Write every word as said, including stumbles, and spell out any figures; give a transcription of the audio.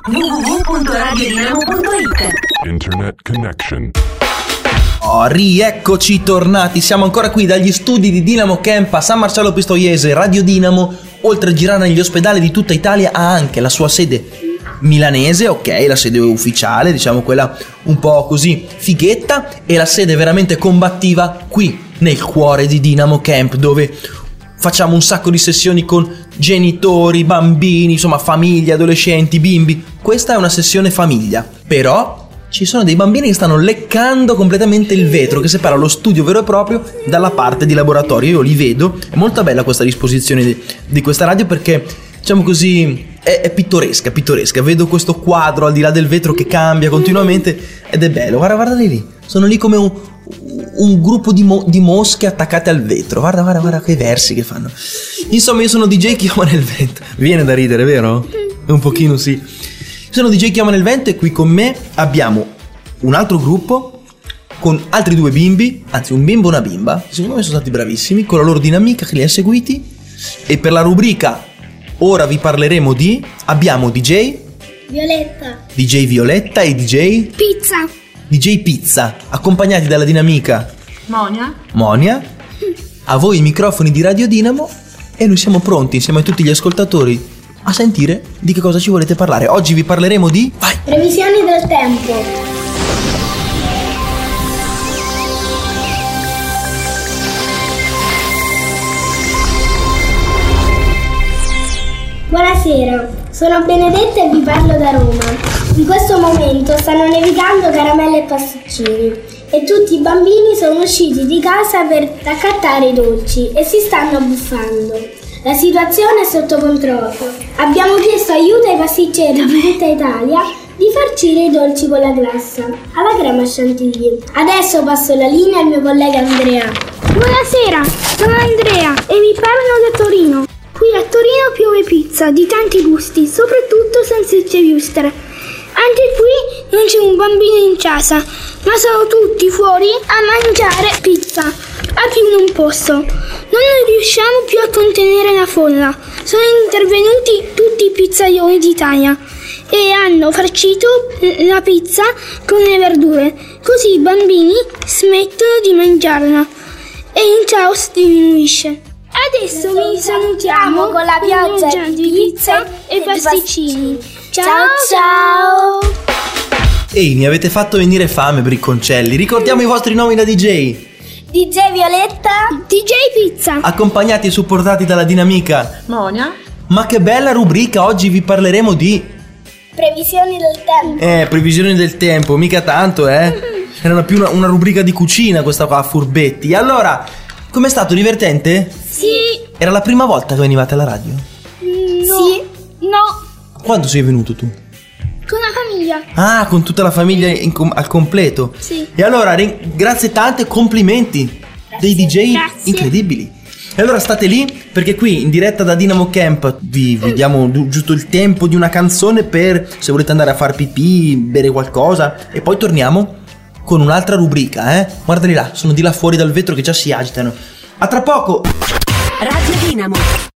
w w w punto radio dinamo punto it. Internet connection. Oh, rieccoci tornati, siamo ancora qui dagli studi di Dinamo Camp a San Marcello Pistoiese. Radio Dinamo, oltre a girare negli ospedali di tutta Italia, ha anche la sua sede milanese, ok, la sede ufficiale, diciamo quella un po' così fighetta, e la sede veramente combattiva qui nel cuore di Dinamo Camp, dove facciamo un sacco di sessioni con genitori, bambini, insomma famiglie, adolescenti, bimbi. Questa è una sessione famiglia, però ci sono dei bambini che stanno leccando completamente il vetro che separa lo studio vero e proprio dalla parte di laboratorio. Io li vedo, è molto bella questa disposizione di, di questa radio perché, diciamo così, è, è pittoresca, pittoresca. Vedo questo quadro al di là del vetro che cambia continuamente ed è bello. Guarda, guardali lì, sono lì come un, un gruppo di, mo- di mosche attaccate al vetro. Guarda, guarda, guarda che versi che fanno. Insomma, io sono D J Chioma nel vento. Viene da ridere, vero? Un pochino sì. Sono D J Chioma nel vento e qui con me abbiamo un altro gruppo con altri due bimbi, anzi un bimbo e una bimba, che secondo me sono stati bravissimi, con la loro dinamica che li ha seguiti. E per la rubrica Ora vi parleremo di, abbiamo D J Violetta, D J Violetta e D J Pizza, D J Pizza, accompagnati dalla dinamica Monia. Monia. A voi i microfoni di Radio Dinamo e noi siamo pronti insieme a tutti gli ascoltatori a sentire di che cosa ci volete parlare. Oggi vi parleremo di... Vai! previsioni del tempo. Buonasera, sono Benedetta e vi parlo da Roma. In questo momento stanno nevicando caramelle e pasticcini e tutti i bambini sono usciti di casa per raccattare i dolci e si stanno abbuffando. La situazione è sotto controllo. Abbiamo chiesto aiuto ai pasticceri di tutta Italia di farcire i dolci con la glassa alla crema chantilly. Adesso passo la linea al mio collega Andrea. Buonasera, sono Andrea e vi parlo da Torino. Qui a Torino piove pizza di tanti gusti, soprattutto salsicce wuster. Anche qui non c'è un bambino in casa, ma sono tutti fuori a mangiare pizza. A più non posso. Non riusciamo più a contenere la folla. Sono intervenuti tutti i pizzaioli d'Italia e hanno farcito la pizza con le verdure. Così i bambini smettono di mangiarla e il caos diminuisce. Adesso vi salutiamo con la pioggia di pizza e pasticcini. Ciao ciao! Ehi, mi avete fatto venire fame, bricconcelli. Ricordiamo i vostri nomi da D J. D J Violetta, D J Pizza, Accompagnati e supportati dalla dinamica Monia. Ma che bella rubrica, oggi vi parleremo di... previsioni del tempo. Eh, previsioni del tempo, mica tanto, eh? Era più una, una rubrica di cucina questa qua, furbetti. Allora, com'è stato, divertente? Sì. Era la prima volta che venivate alla radio? No. Sì. No. Quando sei venuto tu? Con la famiglia. Ah, con tutta la famiglia in com- al completo. Sì. E allora, ring- grazie tante, complimenti. Dei D J Grazie. incredibili. E allora state lì, perché qui in diretta da Dinamo Camp vi, vi diamo du- giusto il tempo di una canzone per, se volete andare a far pipì, bere qualcosa, e poi torniamo con un'altra rubrica, eh? Guardali là, sono di là fuori dal vetro che già si agitano. A tra poco! Radio Dinamo.